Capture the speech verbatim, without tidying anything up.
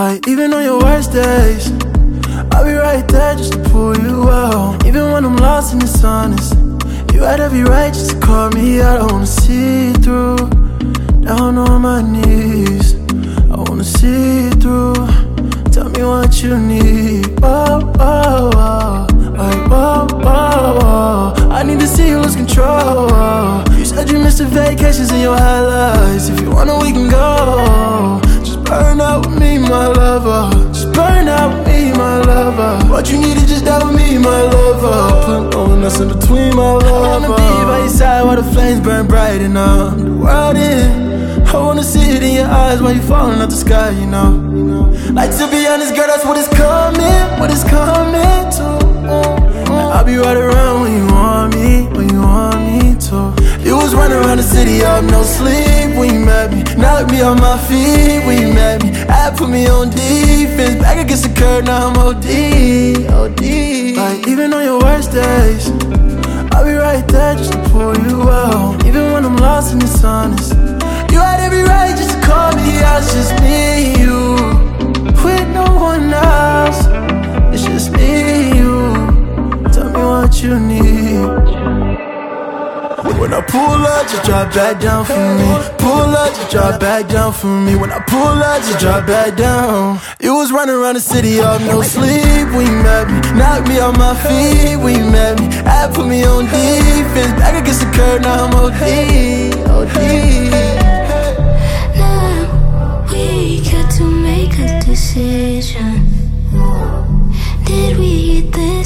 Like, even on your worst days, I'll be right there just to pull you out. Even when I'm lost and dishonest, you had every right just to call me out. I wanna see you through, down on my knees. I wanna see you through, tell me what you need. Whoa, whoa, whoa. Like, whoa, whoa, whoa. I need to see you lose control. You said you missed the vacations and your highlights. If you wanna, we can go. Just burn out with me, my lover. Just burn out with me, my lover. What you need is just die with me, my lover. Put no one else in between, my lover. I wanna be by your side while the flames burn bright and I'm the world in. I wanna see it in your eyes while you falling out the sky, you know. Like, to be honest, girl, that's what it's coming, what it's coming to. I'll be right around when you want me, when you want me to. You was running around the city up, no sleep when you met me. Knocked me on my feet when you met me. Had put me on defense, back against the curb, now I'm O D, O D. Like, even on your worst days, I'll be right there just to pull you out. Even when I'm lost and dishonest, you had every right just to call me out. It's just me and you, with no one else. It's just me and you, tell me what you need. When I pull up, just drop back down for me. Pull up, just drop back down for me. When I pull up, just drop back down. You was running around the city up, no sleep when you met me. Knocked me on my feet when you met me. Had put me on defense, back against the curb, now I'm O D, O D. Now we got to make a decision. Did we hit the